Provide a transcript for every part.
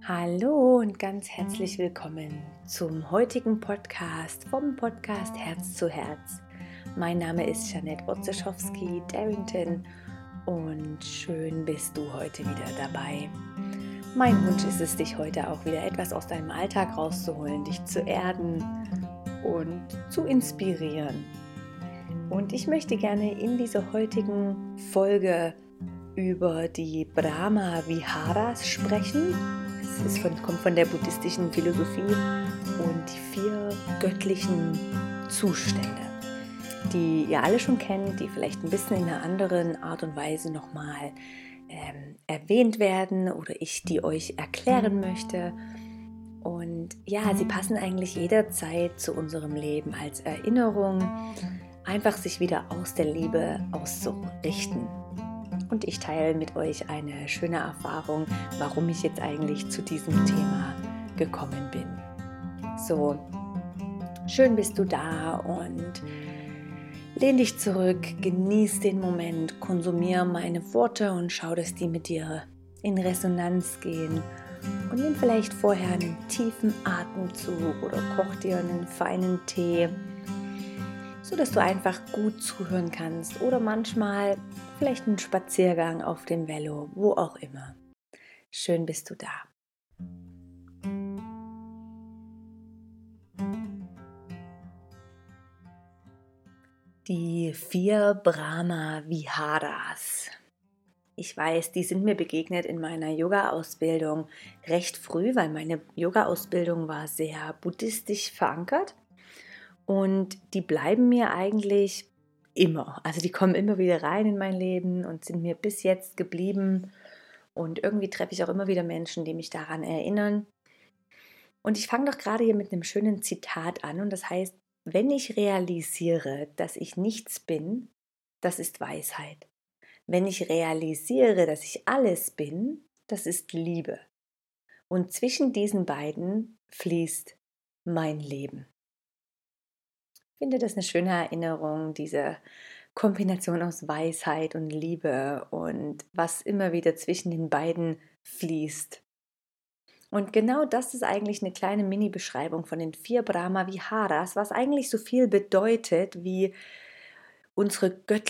Hallo und ganz herzlich willkommen zum heutigen Podcast vom Podcast Herz zu Herz. Mein Name ist Jeanette Wojciechowski-Darrington und schön bist du heute wieder dabei. Mein Wunsch ist es, dich heute auch wieder etwas aus deinem Alltag rauszuholen, dich zu erden und zu inspirieren. Und ich möchte gerne in dieser heutigen Folge über die Brahma Viharas sprechen. Kommt von der buddhistischen Philosophie und die 4 göttlichen Zustände, die ihr alle schon kennt, die vielleicht ein bisschen in einer anderen Art und Weise nochmal erwähnt werden oder ich die euch erklären möchte. Und ja, sie passen eigentlich jederzeit zu unserem Leben als Erinnerung, einfach sich wieder aus der Liebe auszurichten. Und ich teile mit euch eine schöne Erfahrung, warum ich jetzt eigentlich zu diesem Thema gekommen bin. So, schön bist du da und lehn dich zurück, genieß den Moment, konsumiere meine Worte und schau, dass die mit dir in Resonanz gehen. Und nimm vielleicht vorher einen tiefen Atemzug oder koch dir einen feinen Tee, sodass du einfach gut zuhören kannst oder manchmal vielleicht einen Spaziergang auf dem Velo, wo auch immer. Schön bist du da. Die 4 Brahma Viharas. Ich weiß, die sind mir begegnet in meiner Yoga-Ausbildung recht früh, weil meine Yoga-Ausbildung war sehr buddhistisch verankert. Und die bleiben mir eigentlich immer. Also die kommen immer wieder rein in mein Leben und sind mir bis jetzt geblieben. Und irgendwie treffe ich auch immer wieder Menschen, die mich daran erinnern. Und ich fange doch gerade hier mit einem schönen Zitat an. Und das heißt, wenn ich realisiere, dass ich nichts bin, das ist Weisheit. Wenn ich realisiere, dass ich alles bin, das ist Liebe. Und zwischen diesen beiden fließt mein Leben. Ich finde das eine schöne Erinnerung, diese Kombination aus Weisheit und Liebe und was immer wieder zwischen den beiden fließt. Und genau das ist eigentlich eine kleine Mini-Beschreibung von den 4 Brahma Viharas, was eigentlich so viel bedeutet wie unsere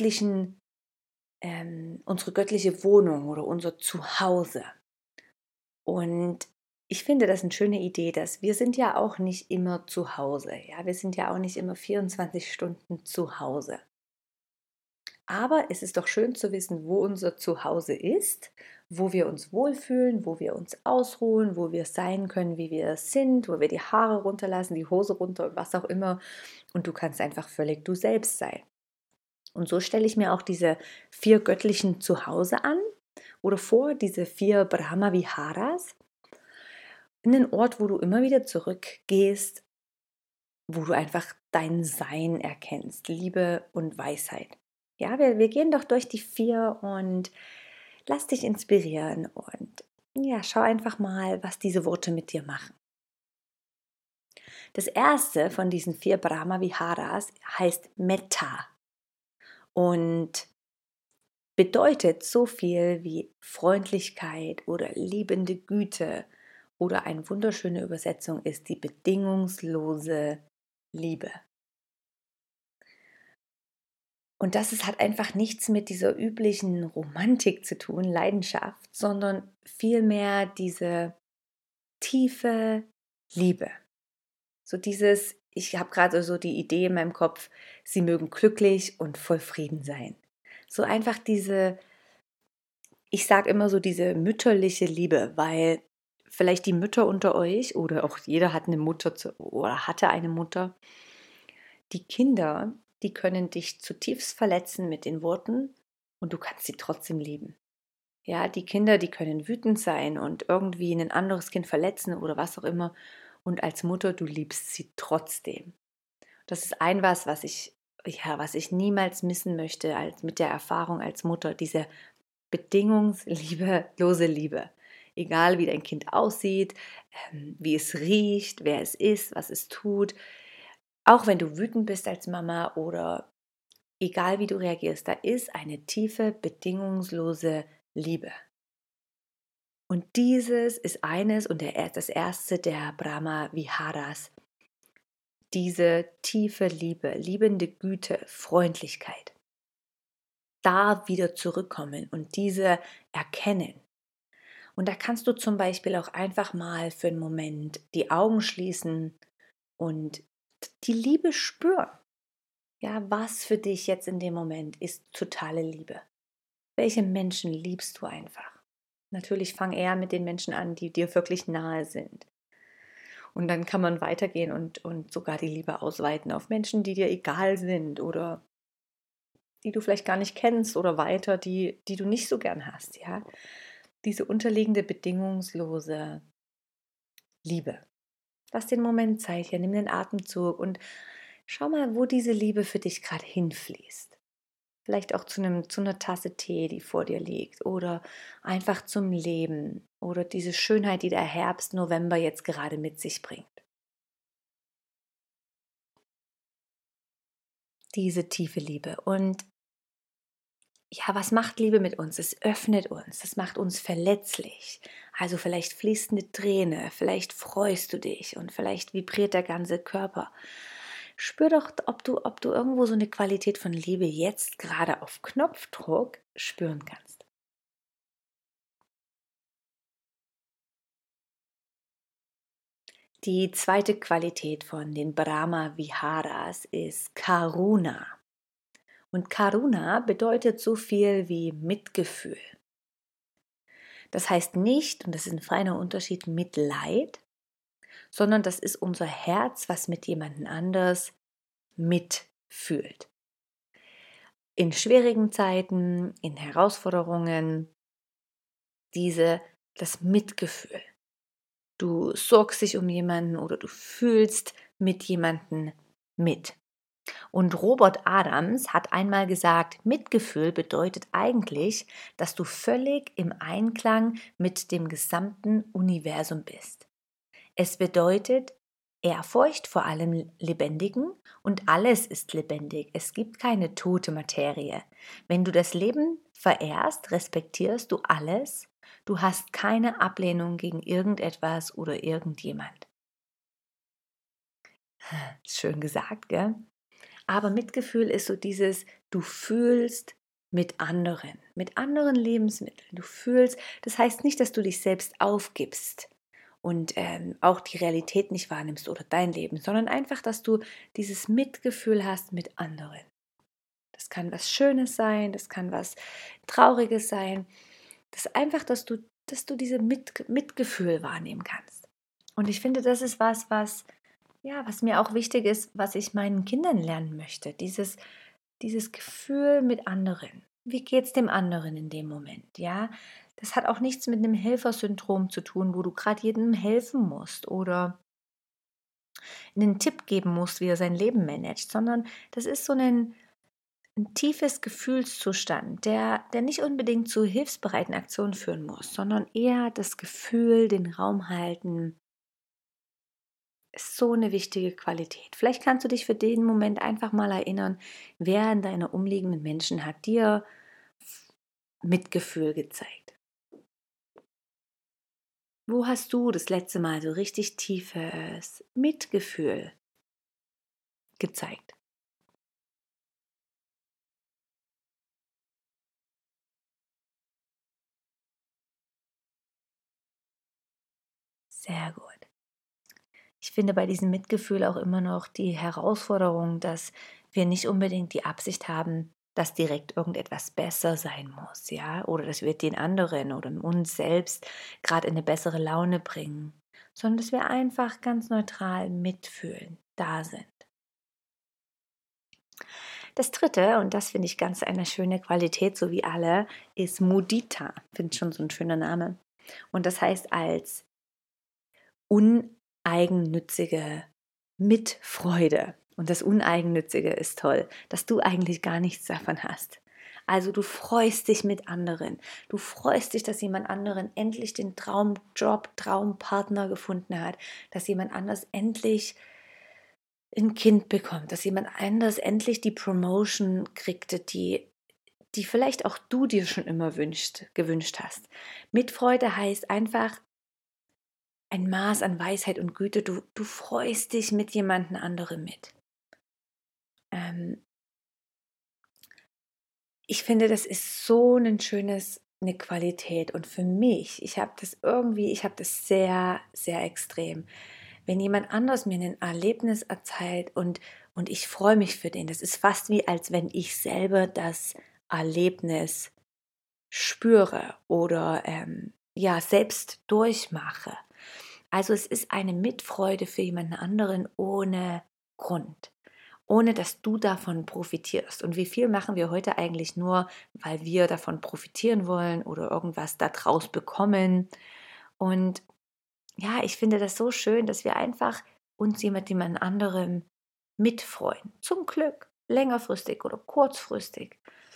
unsere göttliche Wohnung oder unser Zuhause. Und ich finde das eine schöne Idee, dass wir sind ja auch nicht immer zu Hause. Ja, wir sind ja auch nicht immer 24 Stunden zu Hause. Aber es ist doch schön zu wissen, wo unser Zuhause ist, wo wir uns wohlfühlen, wo wir uns ausruhen, wo wir sein können, wie wir sind, wo wir die Haare runterlassen, die Hose runter und was auch immer. Und du kannst einfach völlig du selbst sein. Und so stelle ich mir auch diese 4 göttlichen Zuhause an oder vor, diese 4 Brahma Viharas, in den Ort, wo du immer wieder zurückgehst, wo du einfach dein Sein erkennst, Liebe und Weisheit. Ja, wir gehen doch durch die 4 und lass dich inspirieren und ja, schau einfach mal, was diese Worte mit dir machen. Das erste von diesen 4 Brahma Viharas heißt Metta und bedeutet so viel wie Freundlichkeit oder liebende Güte oder eine wunderschöne Übersetzung ist die bedingungslose Liebe. Und hat einfach nichts mit dieser üblichen Romantik zu tun, Leidenschaft, sondern vielmehr diese tiefe Liebe. So dieses, ich habe gerade so die Idee in meinem Kopf, sie mögen glücklich und voll Frieden sein. So einfach ich sage immer so diese mütterliche Liebe, weil vielleicht die Mütter unter euch oder auch jeder hat eine Mutter oder hatte eine Mutter. Die Kinder, die können dich zutiefst verletzen mit den Worten und du kannst sie trotzdem lieben. Ja, die Kinder, die können wütend sein und irgendwie ein anderes Kind verletzen oder was auch immer. Und als Mutter, du liebst sie trotzdem. Das ist was ich niemals missen möchte mit der Erfahrung als Mutter, diese bedingungslose Liebe. Egal wie dein Kind aussieht, wie es riecht, wer es ist, was es tut. Auch wenn du wütend bist als Mama oder egal wie du reagierst, da ist eine tiefe, bedingungslose Liebe. Und dieses ist eines und das erste der Brahma Viharas. Diese tiefe Liebe, liebende Güte, Freundlichkeit. Da wieder zurückkommen und diese erkennen. Und da kannst du zum Beispiel auch einfach mal für einen Moment die Augen schließen und die Liebe spüren. Ja, was für dich jetzt in dem Moment ist totale Liebe? Welche Menschen liebst du einfach? Natürlich fang eher mit den Menschen an, die dir wirklich nahe sind. Und dann kann man weitergehen und sogar die Liebe ausweiten auf Menschen, die dir egal sind oder die du vielleicht gar nicht kennst oder weiter, die du nicht so gern hast. Ja? Diese unterliegende, bedingungslose Liebe. Lass den Moment Zeit hier, nimm den Atemzug und schau mal, wo diese Liebe für dich gerade hinfließt. Vielleicht auch zu einer Tasse Tee, die vor dir liegt oder einfach zum Leben oder diese Schönheit, die der Herbst, November jetzt gerade mit sich bringt. Diese tiefe Liebe. Und ja, was macht Liebe mit uns? Es öffnet uns, es macht uns verletzlich. Also vielleicht fließt eine Träne, vielleicht freust du dich und vielleicht vibriert der ganze Körper. Spür doch, ob du irgendwo so eine Qualität von Liebe jetzt gerade auf Knopfdruck spüren kannst. Die zweite Qualität von den Brahma Viharas ist Karuna. Und Karuna bedeutet so viel wie Mitgefühl. Das heißt nicht, und das ist ein feiner Unterschied, Mitleid, sondern das ist unser Herz, was mit jemandem anders mitfühlt. In schwierigen Zeiten, in Herausforderungen, das Mitgefühl. Du sorgst dich um jemanden oder du fühlst mit jemandem mit. Und Robert Adams hat einmal gesagt, Mitgefühl bedeutet eigentlich, dass du völlig im Einklang mit dem gesamten Universum bist. Es bedeutet Ehrfurcht vor allem Lebendigen und alles ist lebendig. Es gibt keine tote Materie. Wenn du das Leben verehrst, respektierst du alles. Du hast keine Ablehnung gegen irgendetwas oder irgendjemand. Schön gesagt, gell? Aber Mitgefühl ist so dieses, du fühlst mit anderen Lebensmitteln. Du fühlst, das heißt nicht, dass du dich selbst aufgibst und auch die Realität nicht wahrnimmst oder dein Leben, sondern einfach, dass du dieses Mitgefühl hast mit anderen. Das kann was Schönes sein, das kann was Trauriges sein. Das ist einfach, dass du diese Mitgefühl wahrnehmen kannst. Und ich finde, das ist was mir auch wichtig ist, was ich meinen Kindern lernen möchte. Dieses Gefühl mit anderen. Wie geht es dem anderen in dem Moment? Ja, das hat auch nichts mit einem Helfersyndrom zu tun, wo du gerade jedem helfen musst oder einen Tipp geben musst, wie er sein Leben managt, sondern das ist so ein tiefes Gefühlszustand, der nicht unbedingt zu hilfsbereiten Aktionen führen muss, sondern eher das Gefühl, den Raum halten, ist so eine wichtige Qualität. Vielleicht kannst du dich für den Moment einfach mal erinnern, wer in deiner umliegenden Menschen hat dir Mitgefühl gezeigt. Wo hast du das letzte Mal so richtig tiefes Mitgefühl gezeigt? Sehr gut. Ich finde bei diesem Mitgefühl auch immer noch die Herausforderung, dass wir nicht unbedingt die Absicht haben, dass direkt irgendetwas besser sein muss, ja, oder dass wir den anderen oder uns selbst gerade in eine bessere Laune bringen, sondern dass wir einfach ganz neutral mitfühlen, da sind. Das dritte, und das finde ich ganz eine schöne Qualität, so wie alle, ist Mudita. Finde ich schon so ein schöner Name. Und das heißt als uneigennützige Mitfreude. Und das Uneigennützige ist toll, dass du eigentlich gar nichts davon hast. Also du freust dich mit anderen. Du freust dich, dass jemand anderen endlich den Traumjob, Traumpartner gefunden hat, dass jemand anders endlich ein Kind bekommt, dass jemand anders endlich die Promotion kriegte, die die vielleicht auch du dir schon immer gewünscht hast. Mitfreude heißt einfach ein Maß an Weisheit und Güte. Du freust dich mit jemandem anderem mit. Ich finde, das ist so eine Qualität. Und für mich, ich habe das sehr, sehr extrem. Wenn jemand anderes mir ein Erlebnis erzählt und ich freue mich für den, das ist fast wie, als wenn ich selber das Erlebnis spüre oder ja, selbst durchmache. Also es ist eine Mitfreude für jemanden anderen ohne Grund, ohne dass du davon profitierst. Und wie viel machen wir heute eigentlich nur, weil wir davon profitieren wollen oder irgendwas daraus bekommen? Und ja, ich finde das so schön, dass wir einfach uns mit jemand anderem mitfreuen. Zum Glück, längerfristig oder kurzfristig.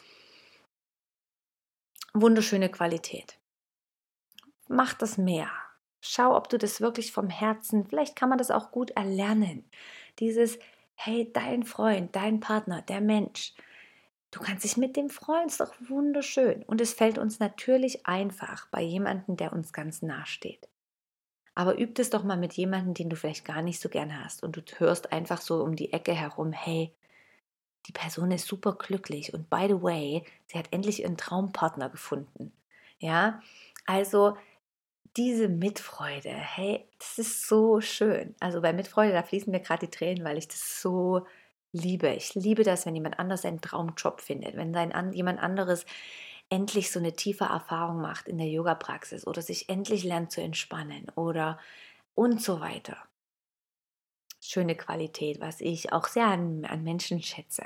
Wunderschöne Qualität. Mach das mehr. Schau, ob du das wirklich vom Herzen, vielleicht kann man das auch gut erlernen. Dieses, hey, dein Freund, dein Partner, der Mensch, du kannst dich mit dem freuen, ist doch wunderschön. Und es fällt uns natürlich einfach bei jemandem, der uns ganz nah steht. Aber üb es doch mal mit jemandem, den du vielleicht gar nicht so gern hast und du hörst einfach so um die Ecke herum, hey, die Person ist super glücklich und by the way, sie hat endlich ihren Traumpartner gefunden. Ja, also diese Mitfreude, hey, das ist so schön. Also bei Mitfreude, da fließen mir gerade die Tränen, weil ich das so liebe. Ich liebe das, wenn jemand anders seinen Traumjob findet, wenn jemand anderes endlich so eine tiefe Erfahrung macht in der Yoga-Praxis oder sich endlich lernt zu entspannen oder und so weiter. Schöne Qualität, was ich auch sehr an Menschen schätze.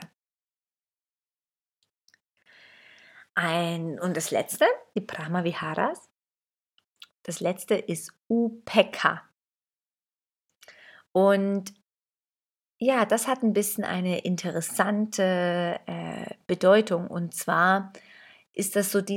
Und das letzte, die Brahma Viharas. Das letzte ist Upekkha. Und ja, das hat ein bisschen eine interessante Bedeutung. Und zwar ist das so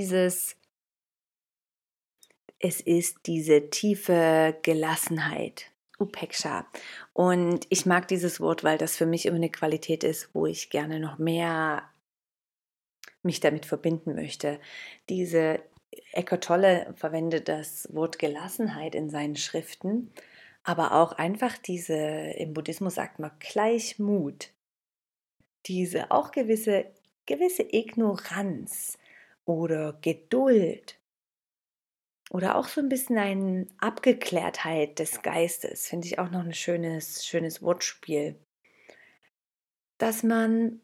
es ist diese tiefe Gelassenheit, Upeksha. Und ich mag dieses Wort, weil das für mich immer eine Qualität ist, wo ich gerne noch mehr mich damit verbinden möchte. Eckhart Tolle verwendet das Wort Gelassenheit in seinen Schriften, aber auch einfach im Buddhismus sagt man Gleichmut, diese auch gewisse Ignoranz oder Geduld oder auch so ein bisschen eine Abgeklärtheit des Geistes, finde ich auch noch ein schönes Wortspiel, dass man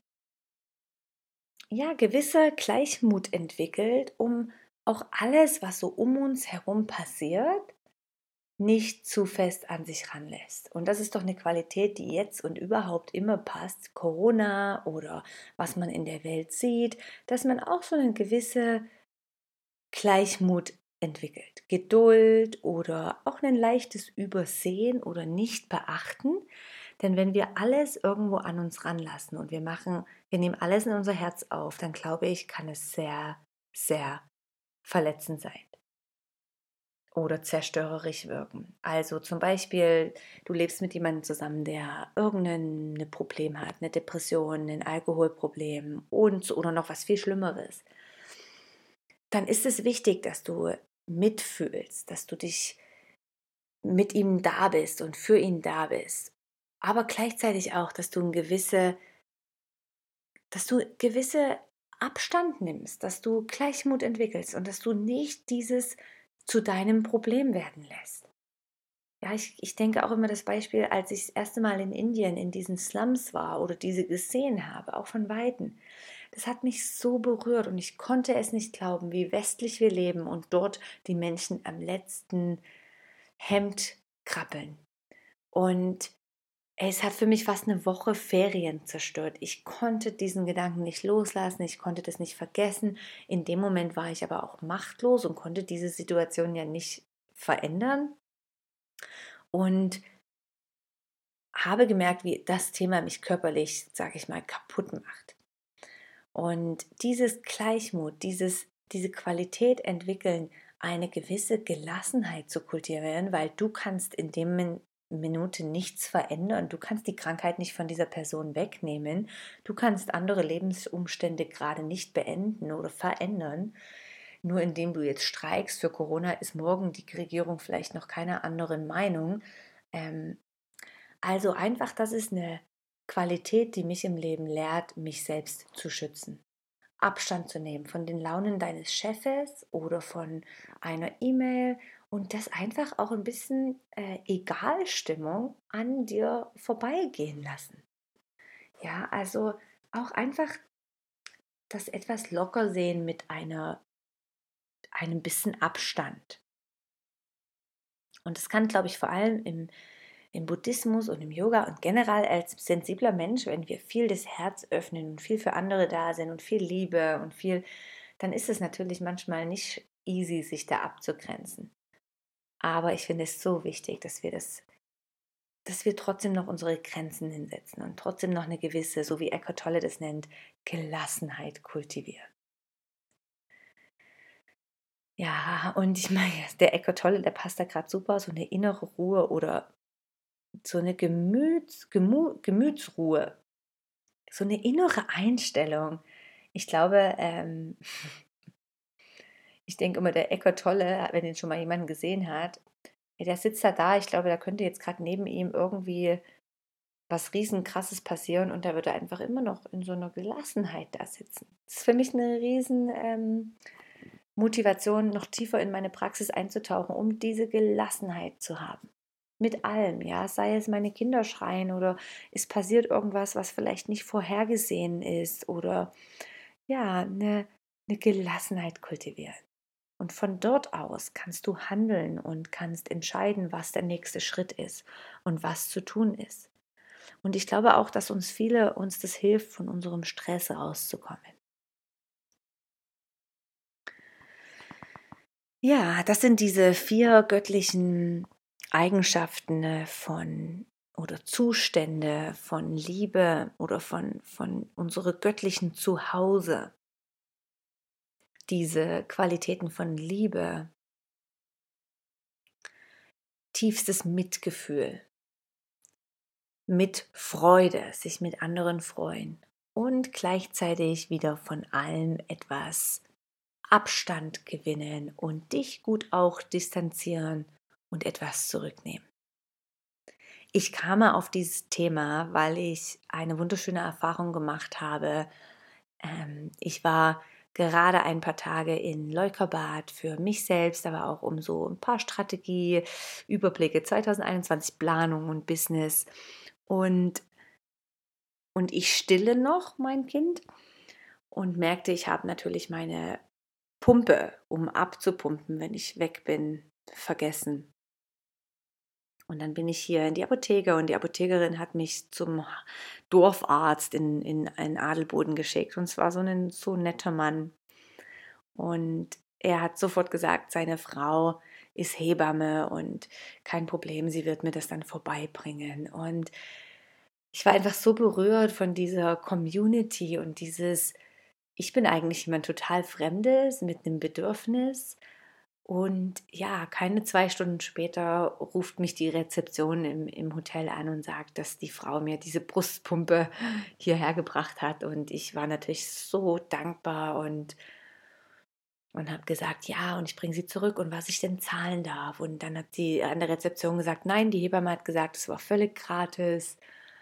ja gewisse Gleichmut entwickelt, um auch alles, was so um uns herum passiert, nicht zu fest an sich ranlässt. Und das ist doch eine Qualität, die jetzt und überhaupt immer passt, Corona oder was man in der Welt sieht, dass man auch so eine gewisse Gleichmut entwickelt. Geduld oder auch ein leichtes Übersehen oder nicht beachten. Denn wenn wir alles irgendwo an uns ranlassen und wir nehmen alles in unser Herz auf, dann glaube ich, kann es sehr, sehr verletzend sein oder zerstörerisch wirken. Also zum Beispiel, du lebst mit jemandem zusammen, der irgendein Problem hat, eine Depression, ein Alkoholproblem oder noch was viel Schlimmeres. Dann ist es wichtig, dass du mitfühlst, dass du dich mit ihm da bist und für ihn da bist. Aber gleichzeitig auch, dass du gewisse Abstand nimmst, dass du Gleichmut entwickelst und dass du nicht dieses zu deinem Problem werden lässt. Ja, ich denke auch immer das Beispiel, als ich das erste Mal in Indien in diesen Slums war oder diese gesehen habe, auch von Weitem. Das hat mich so berührt und ich konnte es nicht glauben, wie westlich wir leben und dort die Menschen am letzten Hemd krabbeln. Und es hat für mich fast eine Woche Ferien zerstört. Ich konnte diesen Gedanken nicht loslassen, ich konnte das nicht vergessen. In dem Moment war ich aber auch machtlos und konnte diese Situation ja nicht verändern. Und habe gemerkt, wie das Thema mich körperlich, sage ich mal, kaputt macht. Und dieses Gleichmut, diese Qualität entwickeln, eine gewisse Gelassenheit zu kultivieren, weil du kannst in dem Minute nichts verändern. Du kannst die Krankheit nicht von dieser Person wegnehmen. Du kannst andere Lebensumstände gerade nicht beenden oder verändern. Nur indem du jetzt streikst für Corona, ist morgen die Regierung vielleicht noch keiner anderen Meinung. Ähm, also einfach, das ist eine Qualität, die mich im Leben lehrt, mich selbst zu schützen. Abstand zu nehmen von den Launen deines Chefes oder von einer E-Mail und das einfach auch ein bisschen Egalstimmung an dir vorbeigehen lassen. Ja, also auch einfach das etwas locker sehen mit einem bisschen Abstand. Und das kann, glaube ich, vor allem im Buddhismus und im Yoga und generell als sensibler Mensch, wenn wir viel das Herz öffnen und viel für andere da sind und viel Liebe und viel, dann ist es natürlich manchmal nicht easy, sich da abzugrenzen. Aber ich finde es so wichtig, dass wir trotzdem noch unsere Grenzen hinsetzen und trotzdem noch eine gewisse, so wie Eckhart Tolle das nennt, Gelassenheit kultivieren. Ja, und ich meine, der Eckhart Tolle, der passt da gerade super, so eine innere Ruhe oder so eine Gemütsruhe, so eine innere Einstellung. Ich glaube, ich denke immer, der Eckhart Tolle, wenn ihn schon mal jemand gesehen hat, der sitzt da, ich glaube, da könnte jetzt gerade neben ihm irgendwie was Riesenkrasses passieren und da würde er einfach immer noch in so einer Gelassenheit da sitzen. Das ist für mich eine riesen Motivation, noch tiefer in meine Praxis einzutauchen, um diese Gelassenheit zu haben. Mit allem, ja, sei es meine Kinder schreien oder es passiert irgendwas, was vielleicht nicht vorhergesehen ist oder ja, eine Gelassenheit kultivieren. Und von dort aus kannst du handeln und kannst entscheiden, was der nächste Schritt ist und was zu tun ist. Und ich glaube auch, dass uns das hilft, von unserem Stress rauszukommen. Ja, das sind diese 4 göttlichen Eigenschaften von oder Zustände von Liebe oder von unsere göttlichen Zuhause. Diese Qualitäten von Liebe, tiefstes Mitgefühl, mit Freude, sich mit anderen freuen und gleichzeitig wieder von allem etwas Abstand gewinnen und dich gut auch distanzieren und etwas zurücknehmen. Ich kam auf dieses Thema, weil ich eine wunderschöne Erfahrung gemacht habe. Ich war gerade ein paar Tage in Leukerbad für mich selbst, aber auch um so ein paar Strategieüberblicke 2021 Planung und Business. Und, und ich stille noch mein Kind und merkte, ich habe natürlich meine Pumpe, um abzupumpen, wenn ich weg bin, vergessen. Und dann bin ich hier in die Apotheke und die Apothekerin hat mich zum Dorfarzt in Adelboden geschickt. Und zwar so ein netter Mann. Und er hat sofort gesagt, seine Frau ist Hebamme und kein Problem, sie wird mir das dann vorbeibringen. Und ich war einfach so berührt von dieser Community und ich bin eigentlich jemand total Fremdes mit einem Bedürfnis. Und ja, keine 2 Stunden später ruft mich die Rezeption im Hotel an und sagt, dass die Frau mir diese Brustpumpe hierher gebracht hat. Und ich war natürlich so dankbar und habe gesagt, ja, und ich bringe sie zurück und was ich denn zahlen darf. Und dann hat sie an der Rezeption gesagt, nein, die Hebamme hat gesagt, es war völlig gratis.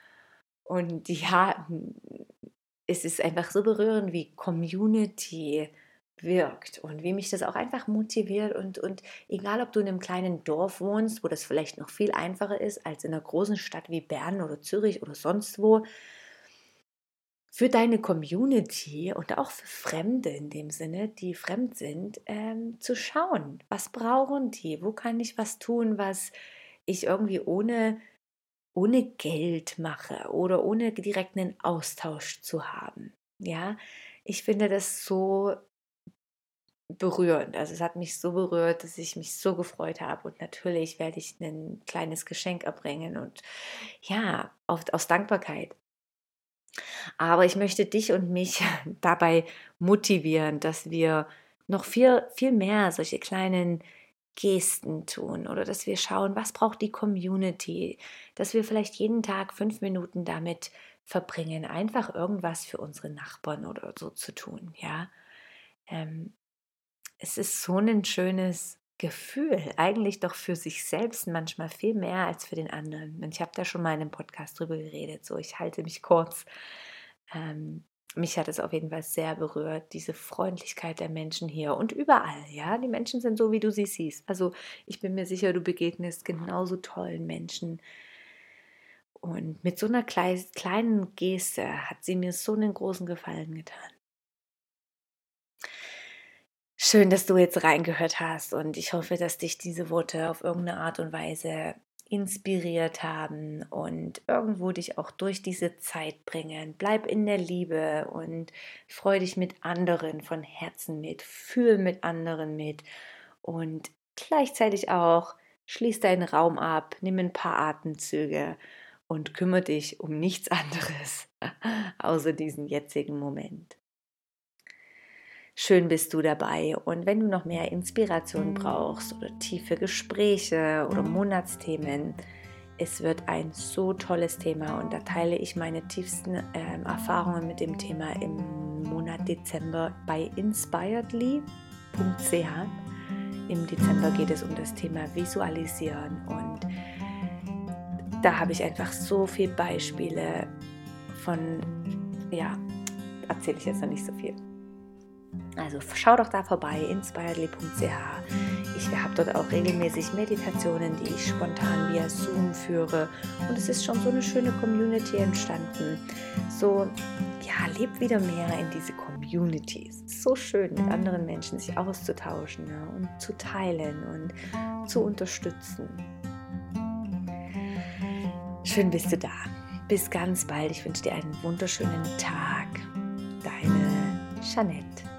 Und ja, es ist einfach so berührend, wie Community wirkt und wie mich das auch einfach motiviert und egal, ob du in einem kleinen Dorf wohnst, wo das vielleicht noch viel einfacher ist als in einer großen Stadt wie Bern oder Zürich oder sonst wo, für deine Community und auch für Fremde in dem Sinne, die fremd sind, zu schauen, was brauchen die, wo kann ich was tun, was ich irgendwie ohne Geld mache oder ohne direkt einen Austausch zu haben. Ja, ich finde das so berührend. Also es hat mich so berührt, dass ich mich so gefreut habe. Und natürlich werde ich ein kleines Geschenk erbringen und ja, oft aus Dankbarkeit. Aber ich möchte dich und mich dabei motivieren, dass wir noch viel, viel mehr solche kleinen Gesten tun oder dass wir schauen, was braucht die Community, dass wir vielleicht jeden Tag 5 Minuten damit verbringen, einfach irgendwas für unsere Nachbarn oder so zu tun, ja. Ähm, Es ist so ein schönes Gefühl, eigentlich doch für sich selbst manchmal viel mehr als für den anderen. Und ich habe da schon mal in einem Podcast drüber geredet, so ich halte mich kurz. Ähm, Mich hat es auf jeden Fall sehr berührt, diese Freundlichkeit der Menschen hier und überall, ja. Die Menschen sind so, wie du sie siehst. Also ich bin mir sicher, du begegnest genauso tollen Menschen. Und mit so einer kleinen Geste hat sie mir so einen großen Gefallen getan. Schön, dass du jetzt reingehört hast und ich hoffe, dass dich diese Worte auf irgendeine Art und Weise inspiriert haben und irgendwo dich auch durch diese Zeit bringen. Bleib in der Liebe und freu dich mit anderen von Herzen mit, fühl mit anderen mit und gleichzeitig auch schließ deinen Raum ab, nimm ein paar Atemzüge und kümmere dich um nichts anderes außer diesen jetzigen Moment. Schön bist du dabei und wenn du noch mehr Inspiration brauchst oder tiefe Gespräche oder Monatsthemen, es wird ein so tolles Thema und da teile ich meine tiefsten Erfahrungen mit dem Thema im Monat Dezember bei inspiredly.ch. Im Dezember geht es um das Thema Visualisieren und da habe ich einfach so viele Beispiele von, ja, erzähle ich jetzt noch nicht so viel. Also schau doch da vorbei, inspiredly.ch. Ich habe dort auch regelmäßig Meditationen, die ich spontan via Zoom führe. Und es ist schon so eine schöne Community entstanden. So, ja, leb wieder mehr in diese Community. Es ist so schön, mit anderen Menschen sich auszutauschen, ja, und zu teilen und zu unterstützen. Schön bist du da. Bis ganz bald. Ich wünsche dir einen wunderschönen Tag. Deine Jeanette.